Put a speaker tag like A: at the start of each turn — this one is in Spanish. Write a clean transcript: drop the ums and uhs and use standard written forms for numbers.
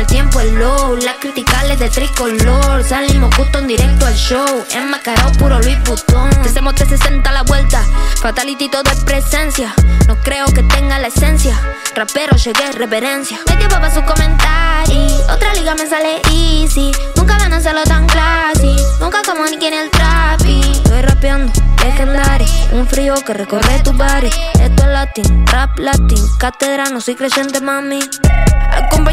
A: el tiempo es low. Las criticales de tricolor. Salimos justo en directo al show. Enmascarado puro Louis Vuitton. Te hacemos 360 a la vuelta. Fatality todo es presencia. No creo que tenga la esencia. Rapero llegué, reverencia. No hay tiempo para sus comentarios. Otra liga me sale easy. Nunca van a hacerlo tan classy. Nunca como ni quien el trapi. Estoy rapeando, legendary. Un frío que recorre tu body. Esto es latín, rap latín. Cátedra, no soy creyente, mami.